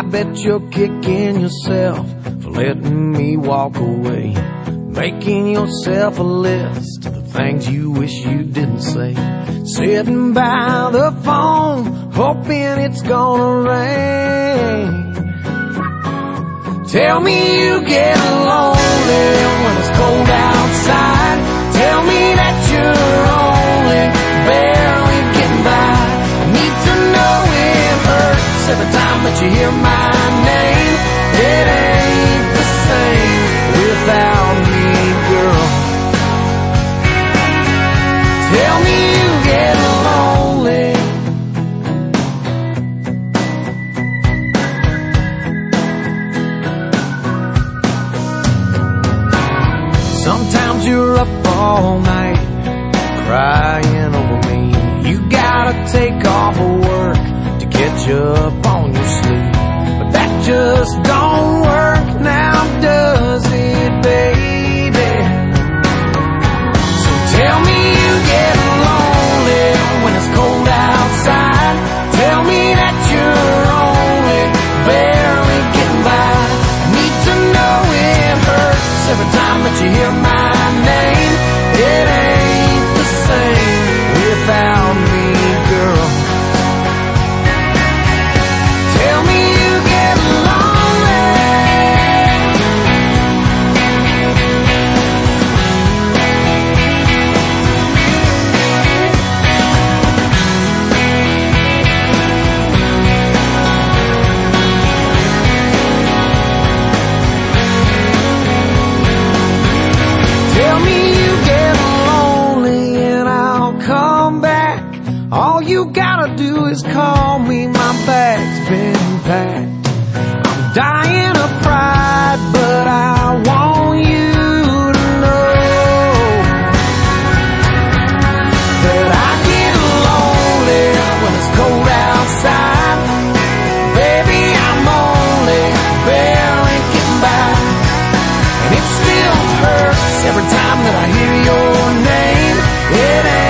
bet you're kicking yourself for letting me walk away, making yourself a list of the things you wish you didn't say, sitting by the phone hoping it's gonna rain. Tell me you get lonely when it's cold outside. Tell me that you're only barely getting by. I need to know it hurts every time that you hear my name. It ain't the same without me, girl. Tell me you get lonely. Sometimes you're up all night crying over me. You gotta take off of work to catch up on your sleep, but that just don't work now, does it, baby? So tell me you get lonely when it's cold outside. Tell me that you're only barely getting by. I need to know it hurts every time that you hear my name. It ain't the same without me, girl. Tell me you get lonely. Tell me you get lonely and I'll come back. All you gotta do is call me, my bag's been packed. I'm dying of pride, but I want you to know that I get lonely when it's cold outside. Baby, I'm only barely getting by, and it still hurts every time that I hear your name. It ain't